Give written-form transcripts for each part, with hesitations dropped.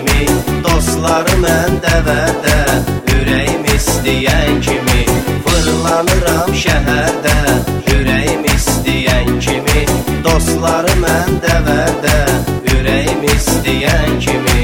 kimi, dostları məndə vədə, ürəyim istəyən kimi, fırlanıram şəhərdə, ürəyim istəyən kimi, dostları məndə vədə, ürəyim istəyən kimi.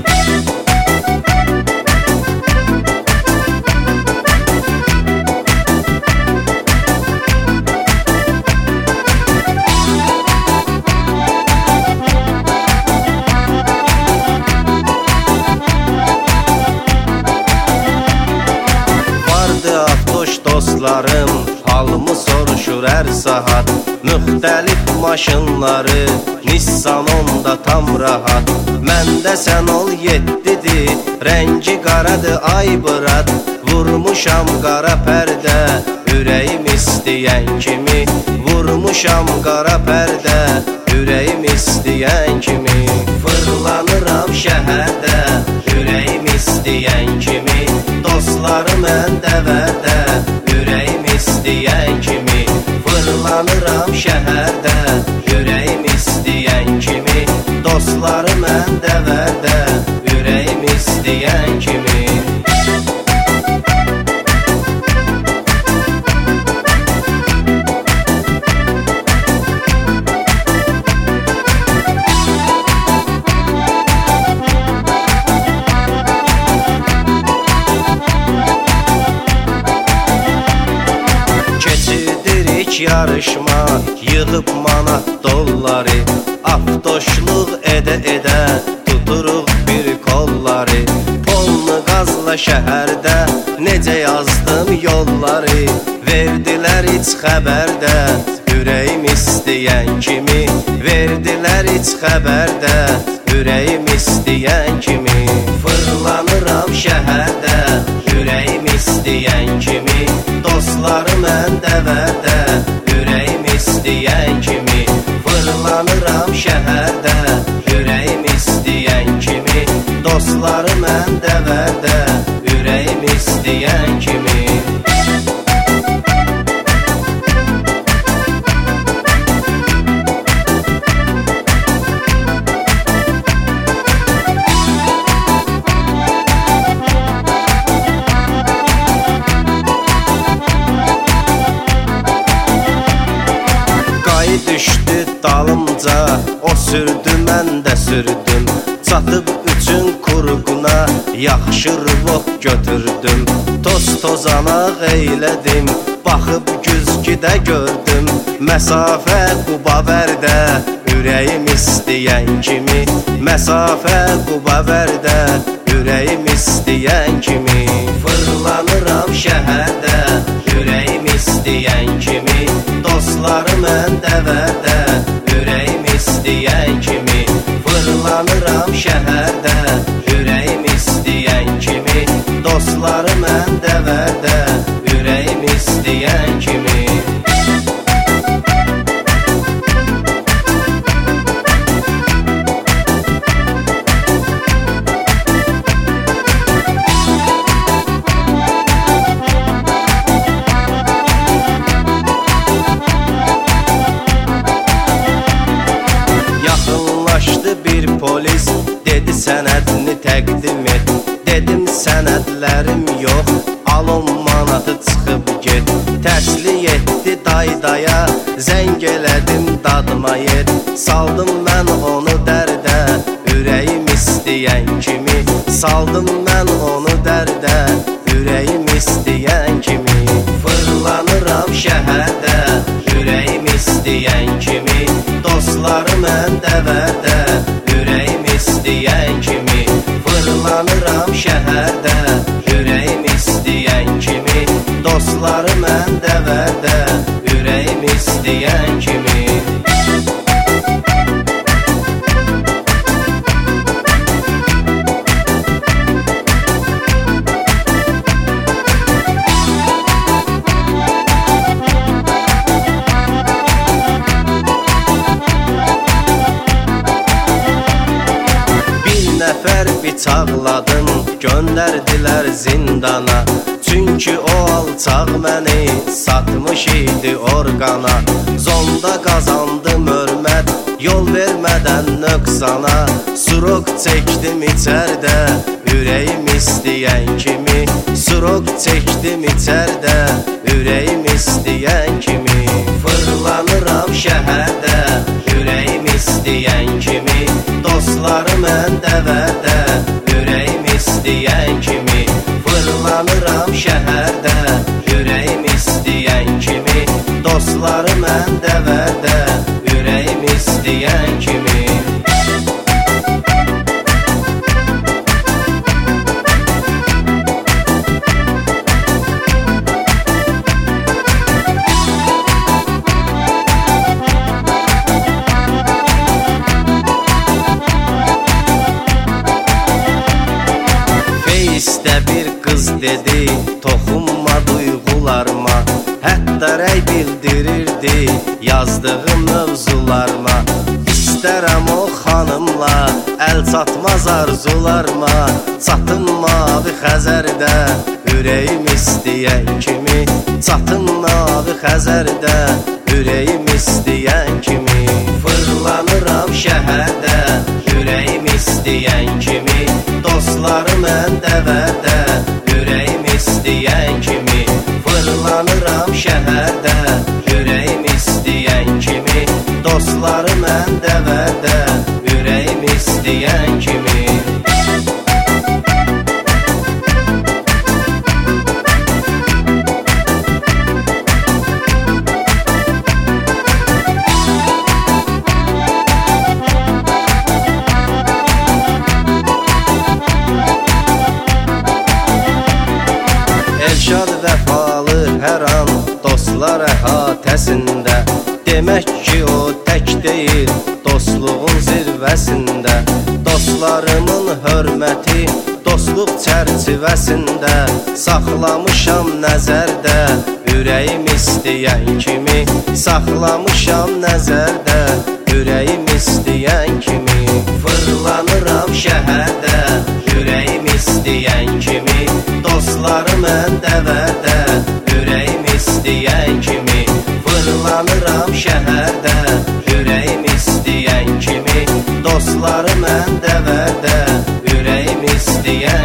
Dostlarım halımı soruşur hər saat, müxtəlif maşınları, Nissan onda tam rahat. Məndə sən ol 7-dir, rəngi qaradır ay bırat, vurmuşam qara pərdə, ürəyim istəyən kimi, vurmuşam qara pərdə, ürəyim istəyən kimi, fırlanıram şəhərdə, ürəyim istəyən kimi, dostları məndə vədə, ürəyim istəyən kimi, fırlanıram şəhərdə, ürəyim istəyən kimi, dostları məndə vədə, ürəyim istəyən kimi. Yarışma, yığıb manat dolları, avtoşluq edə-edə, tuturuq bir kolları, polnu qazla şəhərdə, necə yazdım yolları, verdilər heç xəbərdə, ürəyim istəyən kimi, verdilər heç xəbərdə, ürəyim istəyən kimi, fırlanıram şəhərdə, ürəyim istəyən kimi, dostları məndə vədə, ürəyim istəyən kimi, fırlanıram şəhərdə, ürəyim istəyən kimi, dostları məndə vədə, ürəyim istəyən kimi. Düşdü dalımca, o sürdü, mən də sürdüm, çatıb üçün qurğuna, yaxşı rıvot götürdüm, toz-tozanaq eylədim, baxıb güzgidə gördüm, məsafə Quba vərdə, ürəyim istəyən kimi, məsafə Quba vərdə, ürəyim istəyən kimi, fırlanıram şəhərdə, ürəyim istəyən kimi, dostları məndə vədə, ürəyim istəyən kimi, fırlanıram şəhərdə, ürəyim istəyən kimi, dostları məndə vədə, ürəyim istəyən kimi. Bir polis dedi sənədini təqdim et, dedim sənədlərim yox, al 10 manatı çıxıb get, tərslik etdi daydaya, zəng elədim dadıma yet, saldım mən onu dərdə, ürəyim istəyən kimi, saldım mən onu dərdə, ürəyim istəyən kimi, fırlanıram şəhərdə, ürəyim istəyən kimi, dostları məndə vədə, ürəyim istəyən kimi, fırlanıram şəhərdə, ürəyim istəyən kimi, dostları məndə vədə, ürəyim istəyən kimi. Nəfər bıçaqladım, göndərdilər zindana, Çünki o alçaq məni satmış idi orqana. Zonda qazandım hörmət, yol vermədən nöqsana. Surok çəkdim içərdə, ürəyim istəyən kimi. Surok çəkdim içərdə, ürəyim istəyən kimi. Fırlanıram şəhərdə, ürəyim istəyən kimi. Dostları mən dəvərdə, ürəyim istəyən kimi. Fırlanıram şəhərdə, ürəyim istəyən kimi. Dostları mən dəvərdə, ürəyim istəyən kimi. Face'də bir qız dedi, toxunma duyğularıma. Hətta rəy bildirirdi yazdığım mövzularıma. İstərəm o xanımla, əl çatmaz arzularıma. Çatın mavi Xəzərdə, ürəyim istəyən kimi. Çatın mavi Xəzərdə, ürəyim istəyən kimi. Fırlanıram şəhərdə, ürəyim istəyən kimi. Dostları mən dəvərdə, ürəyim istəyən kimi. Fırlanıram şəhərdə, ürəyim istəyən kimi. Dostları mən dəvərdə, ürəyim istəyən kimi. Elşad vəfalı hər an dostlar əhatəsində. Demək ki o tək deyil dostluğun zirvəsində. Dostlarımın hörməti dostluq çərçivəsində. Saxlamışam nəzərdə, ürəyim istəyən kimi. Saxlamışam nəzərdə, ürəyim istəyən kimi. Fırlanıram şəhərdə, ürəyim istəyən kimi. Dostları mən dəvərdə, ürəyim istəyən kimi. Fırlanıram şəhərdə, ürəyim istəyən kimi. Dostları mən dəvərdə, ürəyim istəyən